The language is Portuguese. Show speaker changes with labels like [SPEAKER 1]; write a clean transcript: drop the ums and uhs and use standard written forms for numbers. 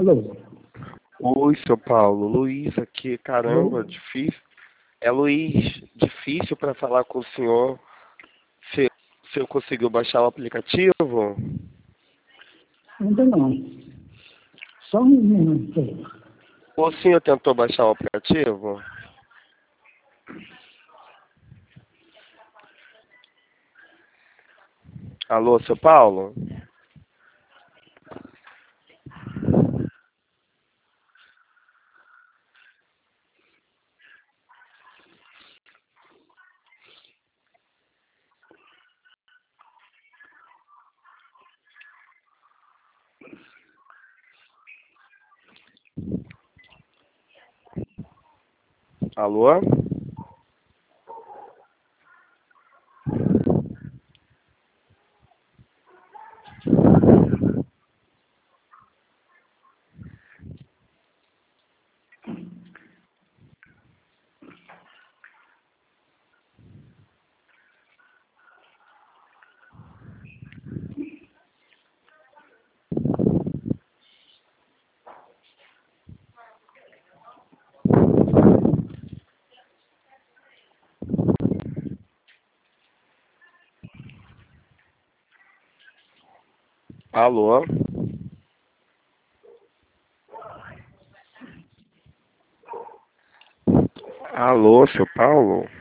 [SPEAKER 1] Alô?
[SPEAKER 2] Oi, seu Paulo. Luiz aqui, caramba,
[SPEAKER 1] Alô?
[SPEAKER 2] difícil. É Luiz, difícil para falar com o senhor. Se, se eu conseguiu baixar o aplicativo?
[SPEAKER 1] Ainda não. Só um minuto.
[SPEAKER 2] O senhor tentou baixar o aplicativo? Alô, seu Paulo? Alô? Alô? Alô, seu Paulo?